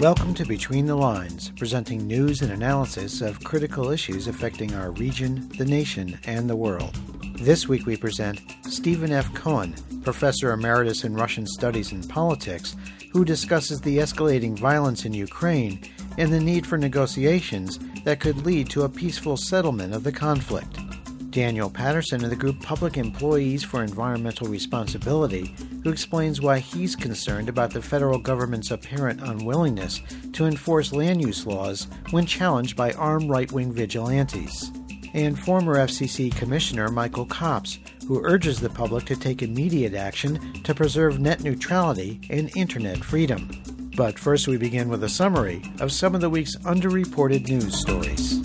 Welcome to Between the Lines, presenting news and analysis of critical issues affecting our region, the nation, and the world. This week we present Stephen F. Cohen, Professor Emeritus in Russian Studies and Politics, who discusses the escalating violence in Ukraine and the need for negotiations that could lead to a peaceful settlement of the conflict. Daniel Patterson of the group Public Employees for Environmental Responsibility, who explains why he's concerned about the federal government's apparent unwillingness to enforce land use laws when challenged by armed right-wing vigilantes. And former FCC Commissioner Michael Copps, who urges the public to take immediate action to preserve net neutrality and internet freedom. But first we begin with a summary of some of the week's underreported news stories.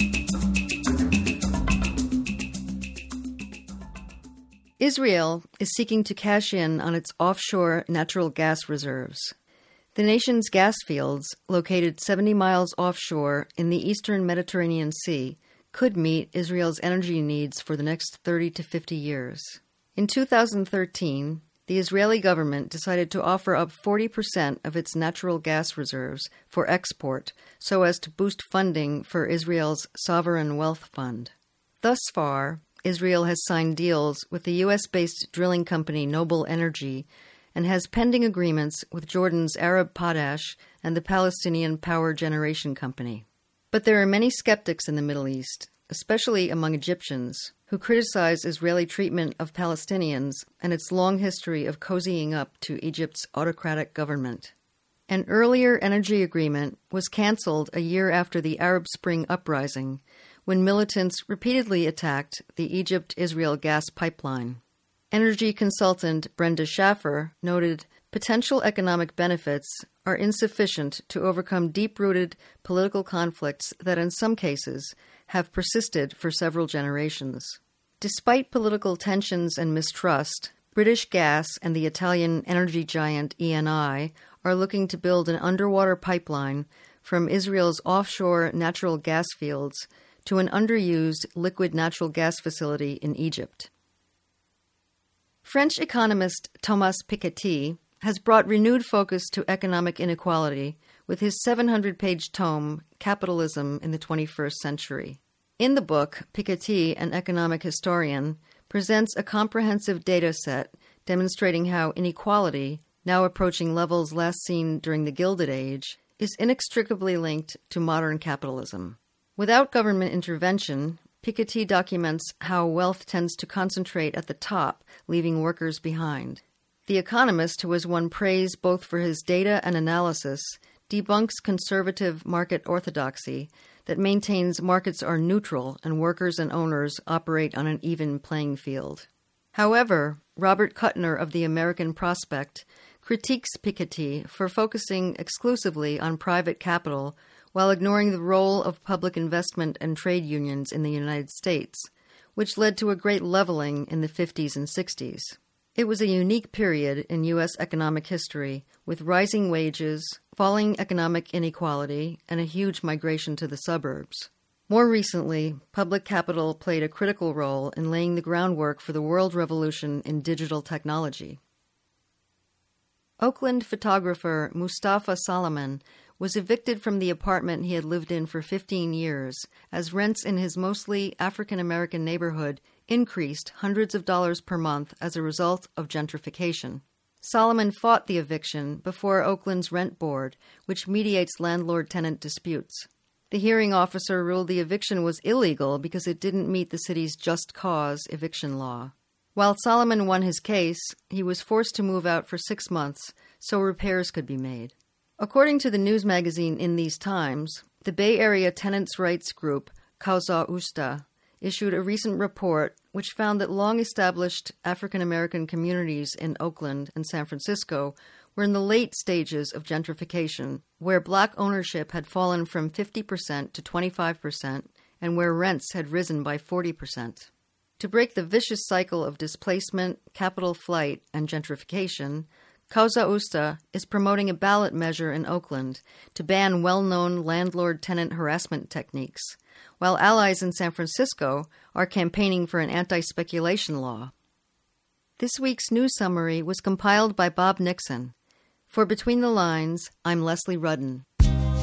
Israel is seeking to cash in on its offshore natural gas reserves. The nation's gas fields, located 70 miles offshore in the eastern Mediterranean Sea, could meet Israel's energy needs for the next 30 to 50 years. In 2013, the Israeli government decided to offer up 40% of its natural gas reserves for export so as to boost funding for Israel's sovereign wealth fund. Thus far, Israel has signed deals with the U.S.-based drilling company Noble Energy and has pending agreements with Jordan's Arab Potash and the Palestinian Power Generation Company. But there are many skeptics in the Middle East, especially among Egyptians, who criticize Israeli treatment of Palestinians and its long history of cozying up to Egypt's autocratic government. An earlier energy agreement was canceled a year after the Arab Spring uprising, when militants repeatedly attacked the Egypt-Israel gas pipeline. Energy consultant Brenda Schaffer noted potential economic benefits are insufficient to overcome deep-rooted political conflicts that in some cases have persisted for several generations. Despite political tensions and mistrust, British Gas and the Italian energy giant Eni are looking to build an underwater pipeline from Israel's offshore natural gas fields to an underused liquid natural gas facility in Egypt. French economist Thomas Piketty has brought renewed focus to economic inequality with his 700-page tome, Capitalism in the 21st Century. In the book, Piketty, an economic historian, presents a comprehensive data set demonstrating how inequality, now approaching levels last seen during the Gilded Age, is inextricably linked to modern capitalism. Without government intervention, Piketty documents how wealth tends to concentrate at the top, leaving workers behind. The Economist, who has won praise both for his data and analysis, debunks conservative market orthodoxy that maintains markets are neutral and workers and owners operate on an even playing field. However, Robert Kuttner of the American Prospect critiques Piketty for focusing exclusively on private capital while ignoring the role of public investment and trade unions in the United States, which led to a great leveling in the 50s and 60s. It was a unique period in U.S. economic history, with rising wages, falling economic inequality, and a huge migration to the suburbs. More recently, public capital played a critical role in laying the groundwork for the world revolution in digital technology. Oakland photographer Mustafa Salomon was evicted from the apartment he had lived in for 15 years, as rents in his mostly African-American neighborhood increased hundreds of dollars per month as a result of gentrification. Salomon fought the eviction before Oakland's rent board, which mediates landlord-tenant disputes. The hearing officer ruled the eviction was illegal because it didn't meet the city's just cause eviction law. While Salomon won his case, he was forced to move out for 6 months so repairs could be made. According to the news magazine In These Times, the Bay Area tenants' rights group Causa Justa issued a recent report which found that long-established African-American communities in Oakland and San Francisco were in the late stages of gentrification, where black ownership had fallen from 50% to 25% and where rents had risen by 40%. To break the vicious cycle of displacement, capital flight, and gentrification, Causa Justa is promoting a ballot measure in Oakland to ban well-known landlord-tenant harassment techniques, while allies in San Francisco are campaigning for an anti-speculation law. This week's news summary was compiled by Bob Nixon. For Between the Lines, I'm Leslie Rudden.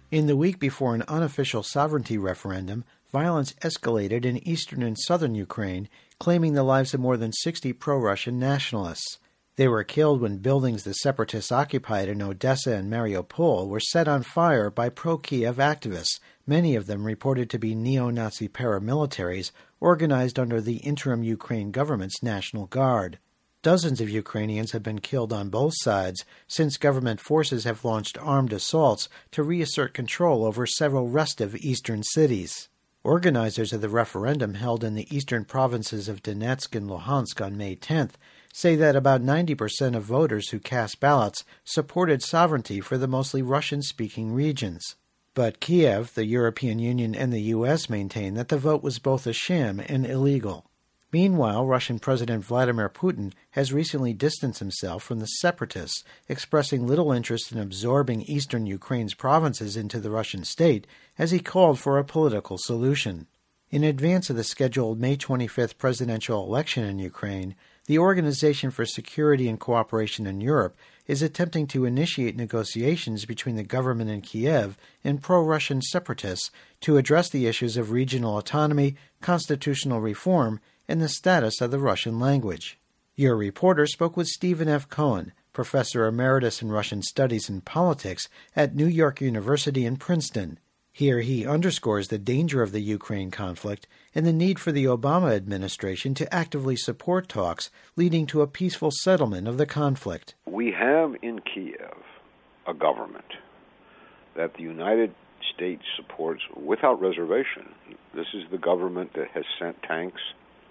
In the week before an unofficial sovereignty referendum, violence escalated in eastern and southern Ukraine, claiming the lives of more than 60 pro-Russian nationalists. They were killed when buildings the separatists occupied in Odessa and Mariupol were set on fire by pro-Kiev activists, many of them reported to be neo-Nazi paramilitaries organized under the interim Ukraine government's National Guard. Dozens of Ukrainians have been killed on both sides since government forces have launched armed assaults to reassert control over several restive eastern cities. Organizers of the referendum held in the eastern provinces of Donetsk and Luhansk on May 10th say that about 90% of voters who cast ballots supported sovereignty for the mostly Russian-speaking regions. But Kiev, the European Union, and the U.S. maintain that the vote was both a sham and illegal. Meanwhile, Russian President Vladimir Putin has recently distanced himself from the separatists, expressing little interest in absorbing eastern Ukraine's provinces into the Russian state, as he called for a political solution. In advance of the scheduled May 25th presidential election in Ukraine, the Organization for Security and Cooperation in Europe is attempting to initiate negotiations between the government in Kiev and pro-Russian separatists to address the issues of regional autonomy, constitutional reform, and the status of the Russian language. Your reporter spoke with Stephen F. Cohen, professor emeritus in Russian Studies and Politics at New York University in Princeton. Here he underscores the danger of the Ukraine conflict and the need for the Obama administration to actively support talks leading to a peaceful settlement of the conflict. We have in Kiev a government that the United States supports without reservation. This is the government that has sent tanks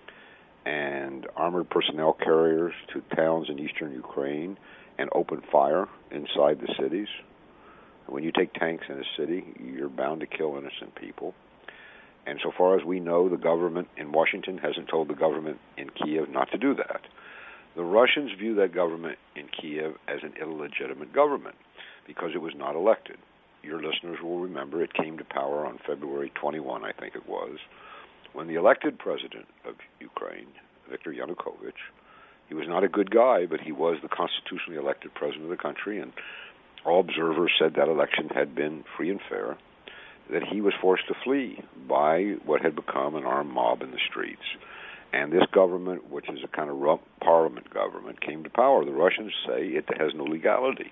and armored personnel carriers to towns in eastern Ukraine and opened fire inside the cities. When you take tanks in a city, you're bound to kill innocent people. And so far as we know, the government in Washington hasn't told the government in Kiev not to do that. The Russians view that government in Kiev as an illegitimate government because it was not elected. Your listeners will remember it came to power on February 21, I think it was, when the elected president of Ukraine, Viktor Yanukovych, he was not a good guy, but he was the constitutionally elected president of the country, and all observers said that election had been free and fair, that he was forced to flee by what had become an armed mob in the streets. And this government, which is a kind of rump parliament government, came to power. The Russians say it has no legality.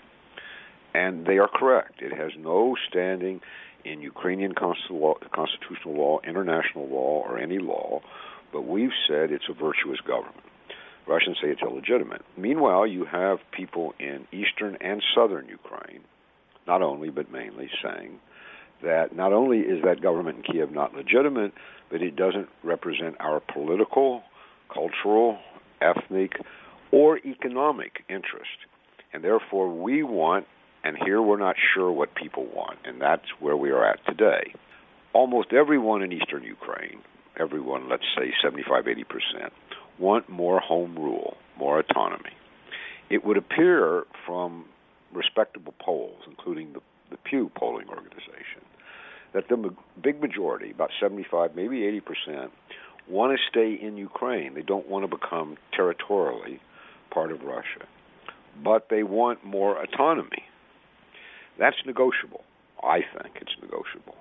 And they are correct. It has no standing in Ukrainian constitutional law, international law, or any law, but we've said it's a virtuous government. Russians say it's illegitimate. Meanwhile, you have people in eastern and southern Ukraine, not only but mainly, saying that not only is that government in Kiev not legitimate, but it doesn't represent our political, cultural, ethnic, or economic interest. And therefore we want, and here we're not sure what people want, and that's where we are at today. Almost everyone in eastern Ukraine, everyone, let's say 75-80%, want more home rule, more autonomy. It would appear from respectable polls, including the Pew polling organization, that the big majority, about 75, maybe 80%, want to stay in Ukraine. They don't want to become territorially part of Russia, but they want more autonomy. That's negotiable. I think it's negotiable.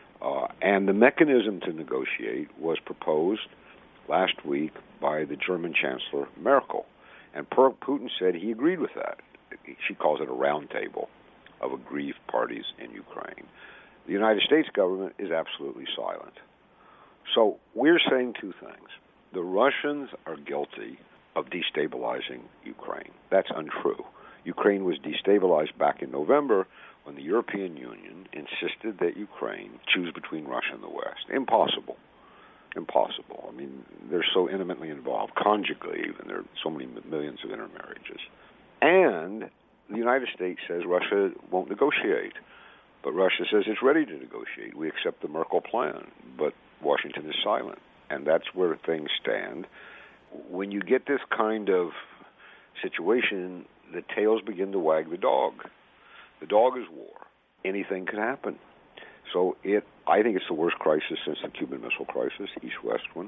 And the mechanism to negotiate was proposed last week by the German Chancellor Merkel. And Putin said he agreed with that. She calls it a roundtable of aggrieved parties in Ukraine. The United States government is absolutely silent. So we're saying two things. The Russians are guilty of destabilizing Ukraine. That's untrue. Ukraine was destabilized back in November when the European Union insisted that Ukraine choose between Russia and the West. Impossible. Impossible. I mean, they're so intimately involved, conjugally even. There are so many millions of intermarriages. And the United States says Russia won't negotiate. But Russia says it's ready to negotiate. We accept the Merkel plan. But Washington is silent. And that's where things stand. When you get this kind of situation, the tails begin to wag the dog. The dog is war. Anything could happen. So I think it's the worst crisis since the Cuban Missile Crisis, East-West one.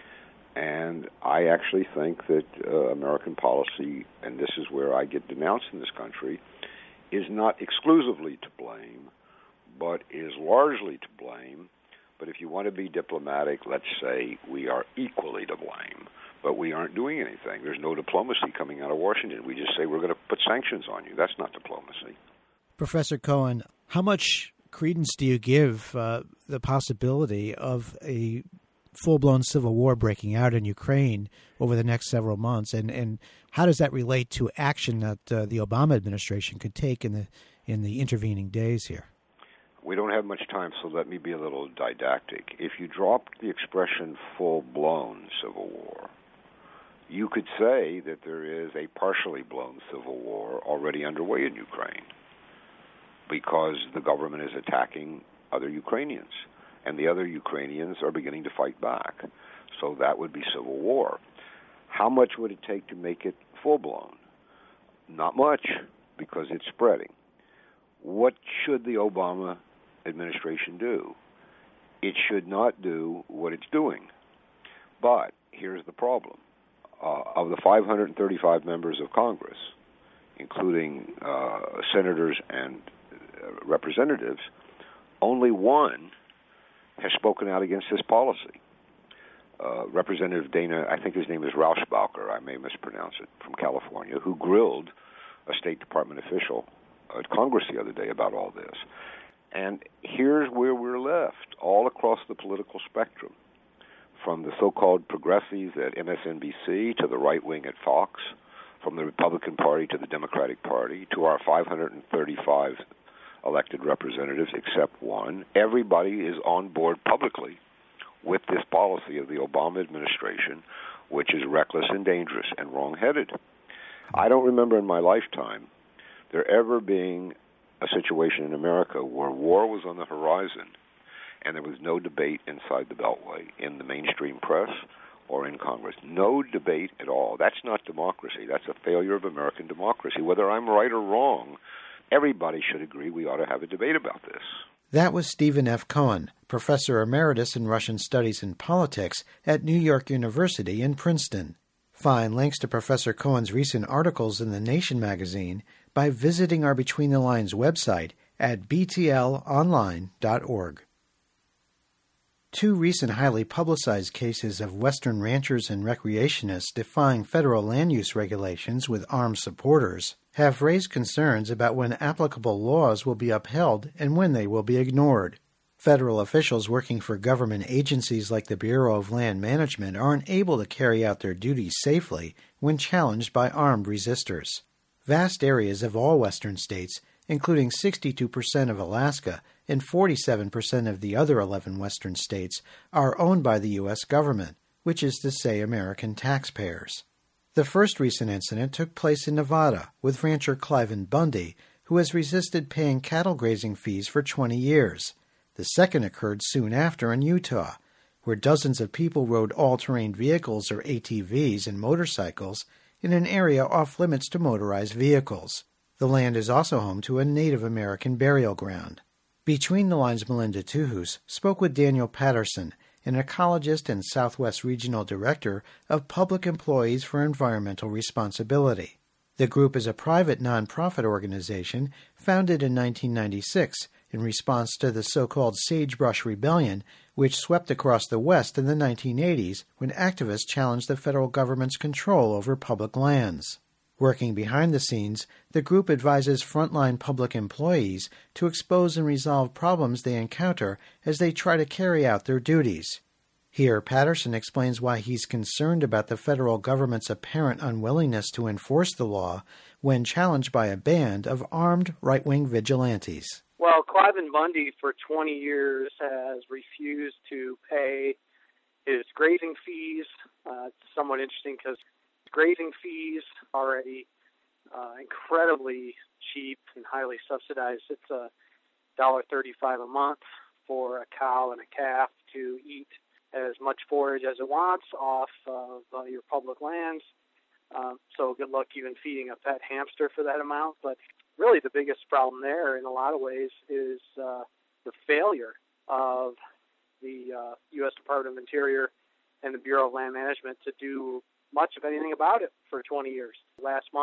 And I actually think that American policy, and this is where I get denounced in this country, is not exclusively to blame, but is largely to blame. But if you want to be diplomatic, let's say we are equally to blame, but we aren't doing anything. There's no diplomacy coming out of Washington. We just say we're going to put sanctions on you. That's not diplomacy. Professor Cohen, how much credence do you give the possibility of a full-blown civil war breaking out in Ukraine over the next several months, and how does that relate to action that the Obama administration could take in the intervening days here? We don't have much time, so let me be a little didactic. If you drop the expression full-blown civil war, you could say that there is a partially blown civil war already underway in Ukraine because the government is attacking other Ukrainians, and the other Ukrainians are beginning to fight back. So that would be civil war. How much would it take to make it full-blown? Not much, because it's spreading. What should the Obama administration do? It should not do what it's doing. But here's the problem. Of the 535 members of Congress, including senators and representatives, only one has spoken out against this policy. Representative Dana, I think his name is Rauschbacher, I may mispronounce it, from California, who grilled a State Department official at Congress the other day about all this. And here's where we're left, all across the political spectrum, from the so-called progressives at MSNBC to the right wing at Fox, from the Republican Party to the Democratic Party, to our 535 elected representatives except one. Everybody is on board publicly with this policy of the Obama administration, which is reckless and dangerous and wrong-headed. I don't remember in my lifetime there ever being a situation in America where war was on the horizon and there was no debate inside the Beltway, in the mainstream press or in Congress. No debate at all. That's not democracy. That's a failure of American democracy. Whether I'm right or wrong, everybody should agree we ought to have a debate about this. That was Stephen F. Cohen, Professor Emeritus in Russian Studies and Politics at New York University in Princeton. Find links to Professor Cohen's recent articles in The Nation magazine by visiting our Between the Lines website at btlonline.org. Two recent highly publicized cases of Western ranchers and recreationists defying federal land use regulations with armed supporters have raised concerns about when applicable laws will be upheld and when they will be ignored. Federal officials working for government agencies like the Bureau of Land Management are unable to carry out their duties safely when challenged by armed resistors. Vast areas of all Western states, including 62% of Alaska and 47% of the other 11 Western states, are owned by the U.S. government, which is to say American taxpayers. The first recent incident took place in Nevada with rancher Cliven Bundy, who has resisted paying cattle grazing fees for 20 years. The second occurred soon after in Utah, where dozens of people rode all-terrain vehicles or ATVs and motorcycles in an area off-limits to motorized vehicles. The land is also home to a Native American burial ground. Between the Lines' Melinda Tuhus spoke with Daniel Patterson, an ecologist and Southwest Regional Director of Public Employees for Environmental Responsibility. The group is a private nonprofit organization founded in 1996 in response to the so-called Sagebrush Rebellion, which swept across the West in the 1980s when activists challenged the federal government's control over public lands. Working behind the scenes, the group advises frontline public employees to expose and resolve problems they encounter as they try to carry out their duties. Here, Patterson explains why he's concerned about the federal government's apparent unwillingness to enforce the law when challenged by a band of armed right-wing vigilantes. Well, Cliven Bundy for 20 years has refused to pay his grazing fees. It's somewhat interesting because grazing fees are already incredibly cheap and highly subsidized. It's $1.35 a month for a cow and a calf to eat as much forage as it wants off of your public lands. So good luck even feeding a pet hamster for that amount. But really the biggest problem there in a lot of ways is the failure of the U.S. Department of Interior and the Bureau of Land Management to do much of anything about it for 20 years. Last month,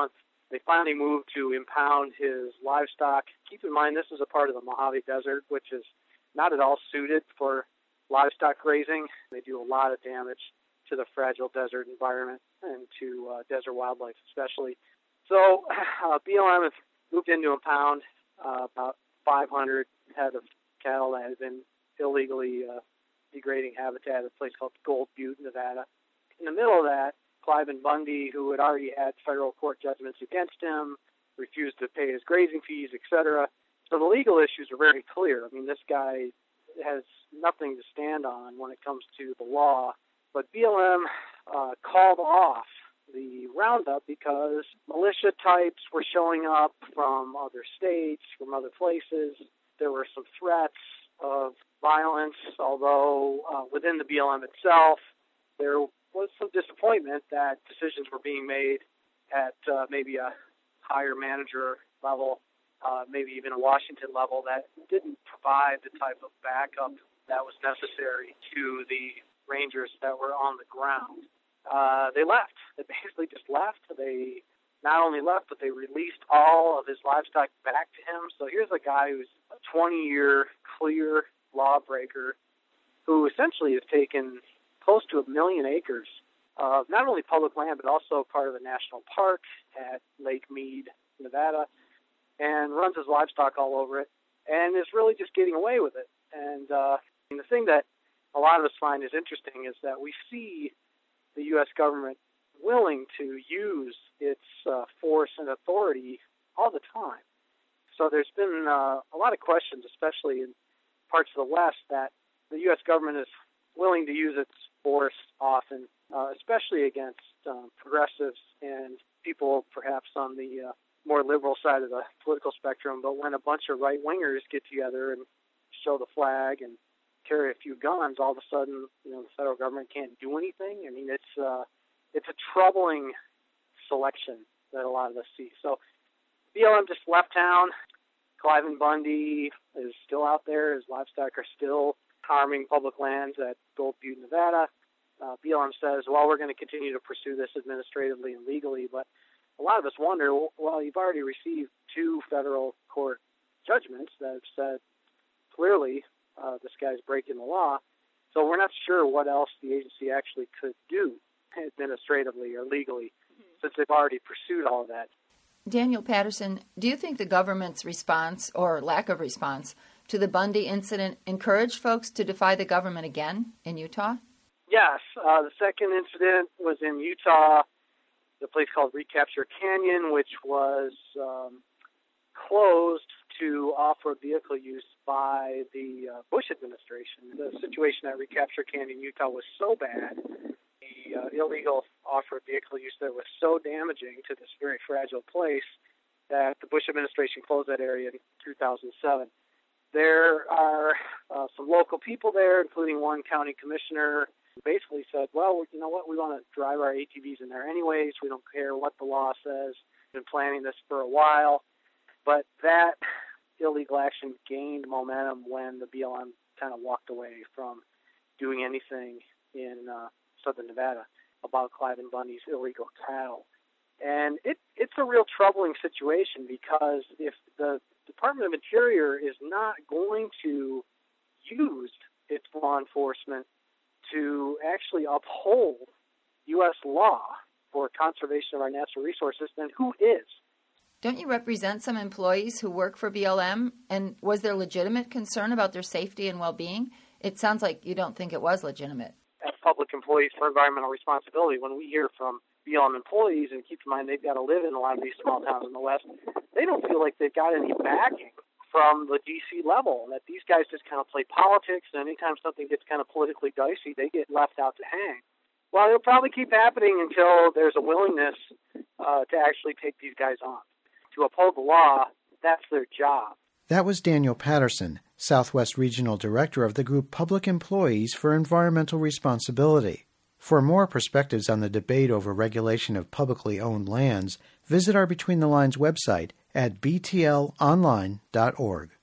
They finally moved to impound his livestock. Keep in mind, this is a part of the Mojave Desert, which is not at all suited for livestock grazing. They do a lot of damage to the fragile desert environment and to desert wildlife especially. So BLM has moved in to impound about 500 head of cattle that had been illegally degrading habitat at a place called Gold Butte, Nevada. In the middle of that, Cliven Bundy, who had already had federal court judgments against him, refused to pay his grazing fees, etc. So the legal issues are very clear. I mean, this guy has nothing to stand on when it comes to the law. But BLM called off the roundup because militia types were showing up from other states, from other places. There were some threats of violence, although within the BLM itself, there was some disappointment that decisions were being made at maybe a higher manager level, maybe even a Washington level, that didn't provide the type of backup that was necessary to the rangers that were on the ground. They left. They basically just left. They not only left, but they released all of his livestock back to him. So here's a guy who's a 20-year clear lawbreaker who essentially has taken close to 1 million acres of not only public land, but also part of a national park at Lake Mead, Nevada, and runs his livestock all over it, and is really just getting away with it. And the thing that a lot of us find is interesting is that we see the U.S. government willing to use its force and authority all the time. So there's been a lot of questions, especially in parts of the West, that the U.S. government is willing to use its force often, especially against progressives and people perhaps on the more liberal side of the political spectrum. But when a bunch of right-wingers get together and show the flag and carry a few guns, all of a sudden, the federal government can't do anything. I mean, it's a troubling selection that a lot of us see. So BLM just left town. Cliven Bundy is still out there. His livestock are still harming public lands at Gold Butte, Nevada. BLM says, well, we're going to continue to pursue this administratively and legally, but a lot of us wonder, well, you've already received 2 federal court judgments that have said clearly this guy's breaking the law, so we're not sure what else the agency actually could do administratively or legally, since they've already pursued all of that. Daniel Patterson, do you think the government's response, or lack of response, to the Bundy incident encouraged folks to defy the government again in Utah? Yes. The second incident was in Utah, the place called Recapture Canyon, which was closed to off-road vehicle use by the Bush administration. The situation at Recapture Canyon, Utah was so bad, the illegal off-road vehicle use there was so damaging to this very fragile place that the Bush administration closed that area in 2007. There are some local people there, including one county commissioner, who basically said, well, you know what, we want to drive our ATVs in there anyways. We don't care what the law says. We've been planning this for a while. But that illegal action gained momentum when the BLM kind of walked away from doing anything in southern Nevada about Cliven Bundy's illegal cattle. And it's a real troubling situation, because if the Department of Interior is not going to use its law enforcement to actually uphold U.S. law for conservation of our natural resources, then who is? Don't you represent some employees who work for BLM? And was there legitimate concern about their safety and well-being? It sounds like you don't think it was legitimate. As public employees for environmental responsibility, when we hear from BLM employees, and keep in mind they've got to live in a lot of these small towns in the West, they don't feel like they've got any backing from the D.C. level, that these guys just kind of play politics, and anytime something gets kind of politically dicey, they get left out to hang. Well, it'll probably keep happening until there's a willingness to actually take these guys on. To uphold the law, that's their job. That was Daniel Patterson, Southwest Regional Director of the group Public Employees for Environmental Responsibility. For more perspectives on the debate over regulation of publicly owned lands, visit our Between the Lines website at btlonline.org.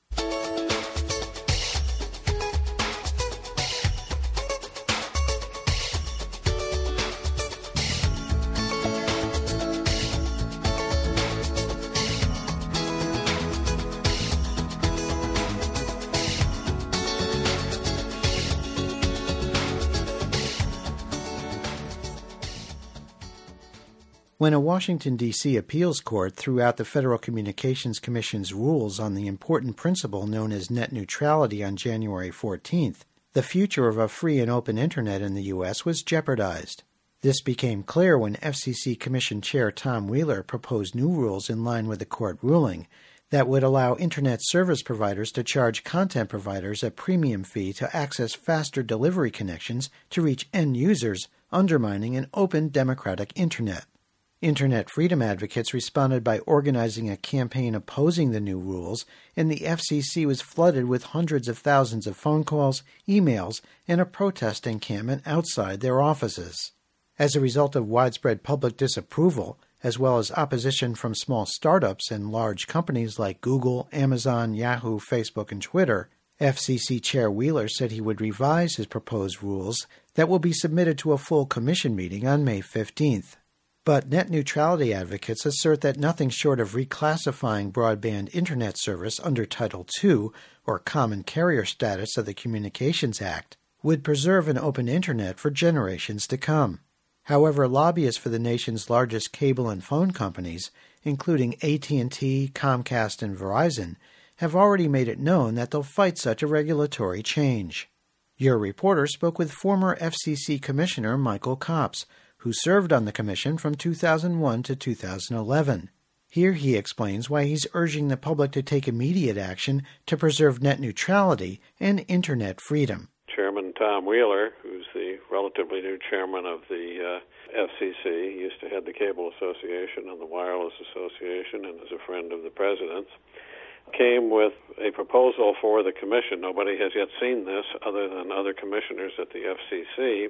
When a Washington, D.C. appeals court threw out the Federal Communications Commission's rules on the important principle known as net neutrality on January 14th, the future of a free and open Internet in the U.S. was jeopardized. This became clear when FCC Commission Chair Tom Wheeler proposed new rules in line with the court ruling that would allow Internet service providers to charge content providers a premium fee to access faster delivery connections to reach end users, undermining an open democratic Internet. Internet freedom advocates responded by organizing a campaign opposing the new rules, and the FCC was flooded with hundreds of thousands of phone calls, emails, and a protest encampment outside their offices. As a result of widespread public disapproval, as well as opposition from small startups and large companies like Google, Amazon, Yahoo, Facebook, and Twitter, FCC Chair Wheeler said he would revise his proposed rules that will be submitted to a full commission meeting on May 15th. But net neutrality advocates assert that nothing short of reclassifying broadband Internet service under Title II, or Common Carrier Status of the Communications Act, would preserve an open Internet for generations to come. However, lobbyists for the nation's largest cable and phone companies, including AT&T, Comcast, and Verizon, have already made it known that they'll fight such a regulatory change. Your reporter spoke with former FCC Commissioner Michael Copps, who served on the commission from 2001 to 2011. Here he explains why he's urging the public to take immediate action to preserve net neutrality and Internet freedom. Chairman Tom Wheeler, who's the relatively new chairman of the FCC, used to head the Cable Association and the Wireless Association and is a friend of the President's, came with a proposal for the commission. Nobody has yet seen this other than other commissioners at the FCC,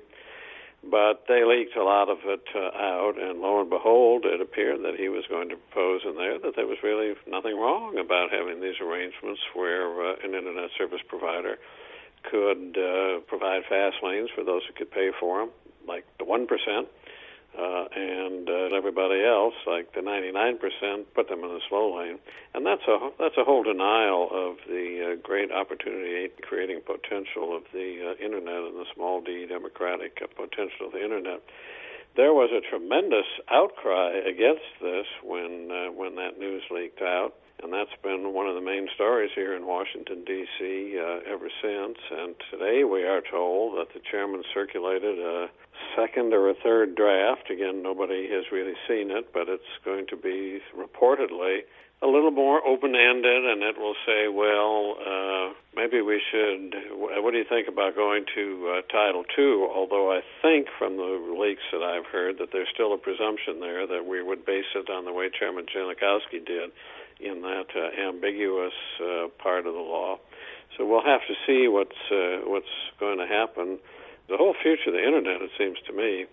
but they leaked a lot of it out, and lo and behold, it appeared that he was going to propose in there that there was really nothing wrong about having these arrangements where an Internet service provider could provide fast lanes for those who could pay for them, like the 1%, and everybody else, like the 99%, put them in the slow lane. And that's a whole denial of the great opportunity, creating potential of the Internet and the small d democratic potential of the Internet. There was a tremendous outcry against this when that news leaked out. And that's been one of the main stories here in Washington, D.C. Ever since. And today we are told that the chairman circulated a second or a third draft. Again, nobody has really seen it, but it's going to be reportedly a little more open-ended, and it will say, well, maybe we should, what do you think about going to Title II? Although I think from the leaks that I've heard that there's still a presumption there that we would base it on the way Chairman Janikowski did, in that ambiguous part of the law. So we'll have to see what's going to happen. The whole future of the Internet, it seems to me,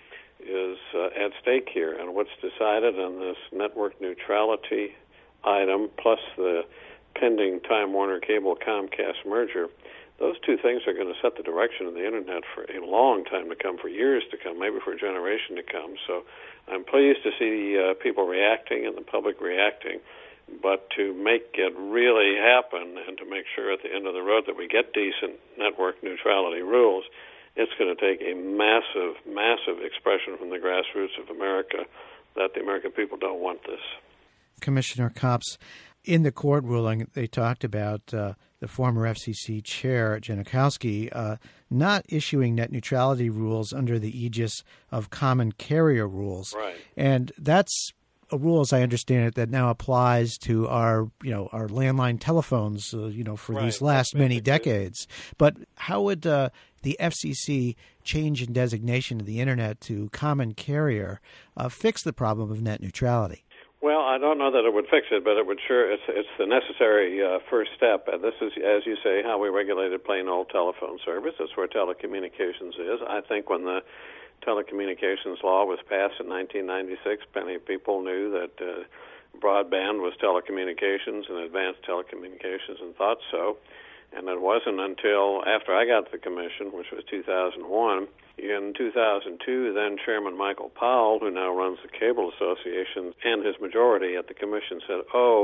is at stake here. And what's decided on this network neutrality item, plus the pending Time Warner Cable Comcast merger, those two things are going to set the direction of the Internet for a long time to come, for years to come, maybe for a generation to come. So I'm pleased to see people reacting and the public reacting. But to make it really happen and to make sure at the end of the road that we get decent network neutrality rules, it's going to take a massive, massive expression from the grassroots of America that the American people don't want this. Commissioner Copps, in the court ruling, they talked about the former FCC chair, Janikowski, not issuing net neutrality rules under the aegis of common carrier rules. Right. And that's a rule, as I understand it, that now applies to our landline telephones, for these last many decades. But how would the FCC change in designation of the Internet to common carrier fix the problem of net neutrality? Well, I don't know that it would fix it, but it would sure. It's the necessary first step. And this is, as you say, how we regulated plain old telephone service. That's where telecommunications is. I think when the telecommunications law was passed in 1996, many people knew that broadband was telecommunications and advanced telecommunications and thought so. And it wasn't until after I got to the commission, which was 2001, in 2002, then Chairman Michael Powell, who now runs the Cable Association, and his majority at the commission said,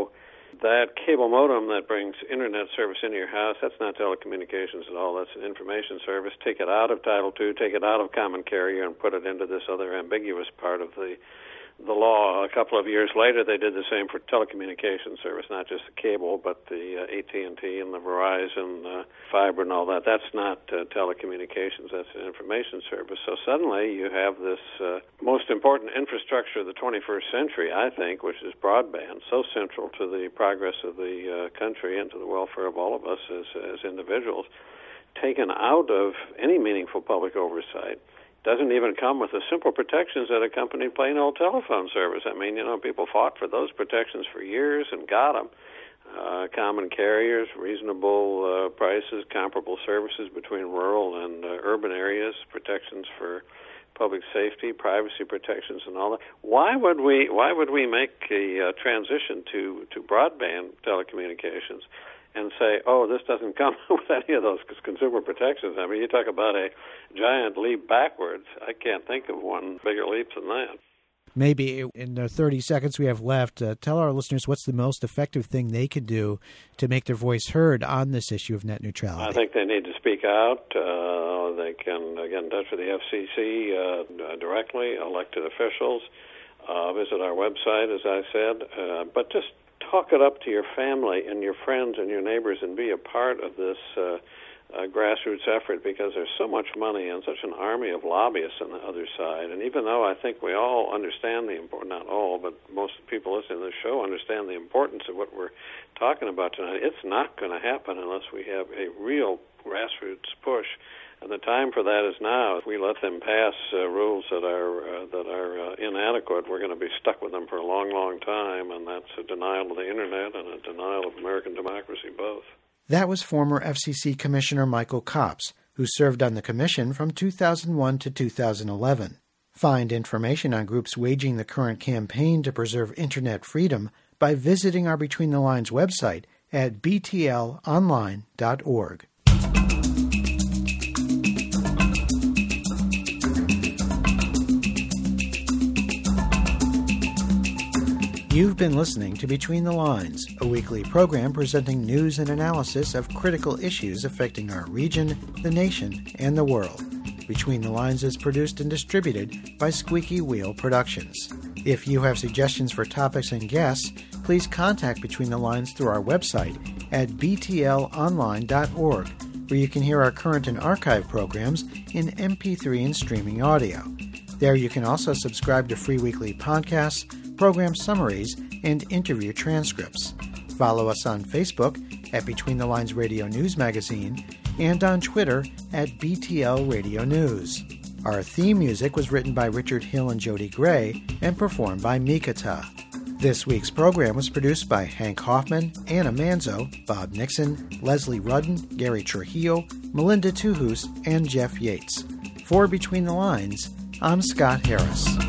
that cable modem that brings Internet service into your house, that's not telecommunications at all. That's an information service. Take it out of Title II, take it out of common carrier, and put it into this other ambiguous part of the the law. A couple of years later, they did the same for telecommunications service, not just the cable, but the AT&T and the Verizon fiber and all that. That's not telecommunications, that's an information service. So suddenly you have this most important infrastructure of the 21st century, I think, which is broadband, so central to the progress of the country and to the welfare of all of us as individuals, taken out of any meaningful public oversight. Doesn't even come with the simple protections that accompany plain old telephone service. I mean, people fought for those protections for years and got them. Common carriers, reasonable prices, comparable services between rural and urban areas, protections for public safety, privacy protections, and all that. Why would we make a transition to broadband telecommunications and say, oh, this doesn't come with any of those consumer protections? I mean, you talk about a giant leap backwards. I can't think of one bigger leap than that. Maybe in the 30 seconds we have left, tell our listeners what's the most effective thing they could do to make their voice heard on this issue of net neutrality. I think they need to speak out. They can get in touch with the FCC directly, elected officials, visit our website, as I said, but just talk it up to your family and your friends and your neighbors and be a part of this grassroots effort, because there's so much money and such an army of lobbyists on the other side. And even though I think we all understand the importance, not all, but most people listening to the show understand the importance of what we're talking about tonight, it's not going to happen unless we have a real grassroots push. And the time for that is now. If we let them pass rules that are inadequate, we're going to be stuck with them for a long, long time, and that's a denial of the Internet and a denial of American democracy both. That was former FCC Commissioner Michael Copps, who served on the commission from 2001 to 2011. Find information on groups waging the current campaign to preserve Internet freedom by visiting our Between the Lines website at btlonline.org. You've been listening to Between the Lines, a weekly program presenting news and analysis of critical issues affecting our region, the nation, and the world. Between the Lines is produced and distributed by Squeaky Wheel Productions. If you have suggestions for topics and guests, please contact Between the Lines through our website at btlonline.org, where you can hear our current and archive programs in MP3 and streaming audio. There you can also subscribe to free weekly podcasts, program summaries, and interview transcripts. Follow us on Facebook at Between the Lines Radio News Magazine and on Twitter at BTL Radio News. Our theme music was written by Richard Hill and Jody Gray and performed by Mikata. This week's program was produced by Hank Hoffman, Anna Manzo, Bob Nixon, Leslie Rudden, Gary Trujillo, Melinda Tuhus, and Jeff Yates. For Between the Lines, I'm Scott Harris.